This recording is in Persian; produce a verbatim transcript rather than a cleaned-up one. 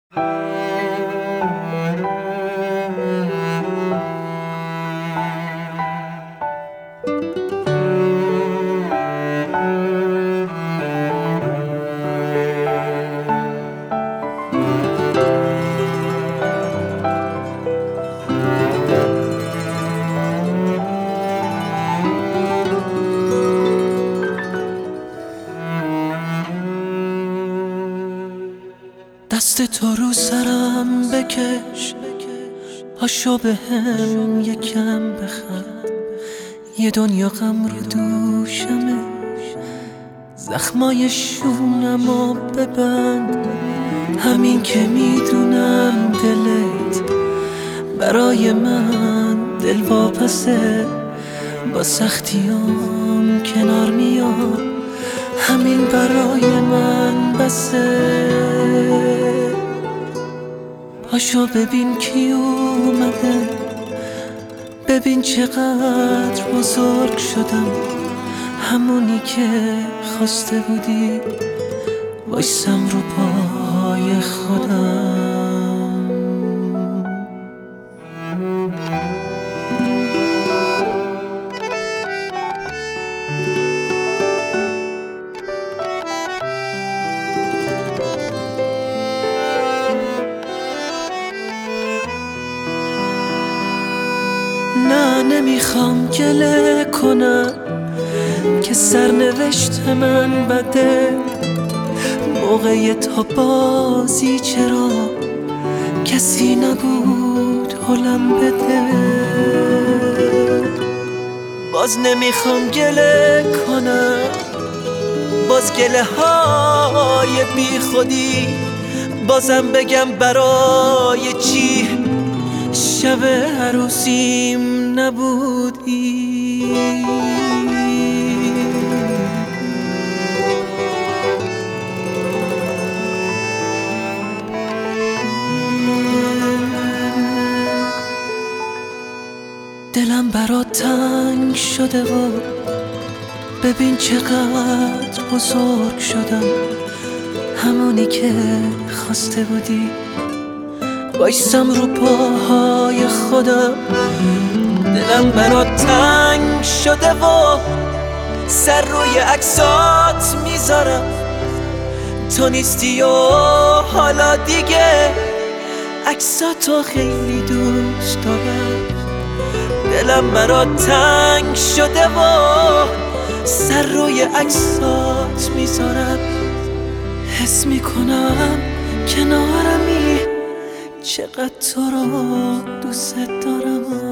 دست تو رو سرم بکش، پاشو به هم یکم بخند. یه دنیا غم رو دوشمه، زخمای شونمو ببند. همین که میدونم دلت برای من دل واپسه، با سختیام کنار میاد، همین برای من بسه. پاشو ببین کی اومده، ببین چقدر بزرگ شدم. همونی که خواسته بودی، وایسم رو پای خودم. نه نمیخوام گله کنم که سرنوشت من بده. موقع تا بازی چرا کسی نبود حالم بده. باز نمیخوام گله کنم، باز گله های بی خودی. بازم بگم برای چی شب عروسیم نبودی. دلم برات تنگ شده و ببین چقدر بزرگ شدم. همونی که خواسته بودی، وایسم رو پاهای خودم. دلم برات تنگ شده و سر روی عکسات میذارم. تو نیستی و حالا دیگه عکساتو خیلی دوست دارم. دلم برات تنگ شده و سر روی عکسات میذارم. حس میکنم کنارمی، چقدر تو رو دوست دارم.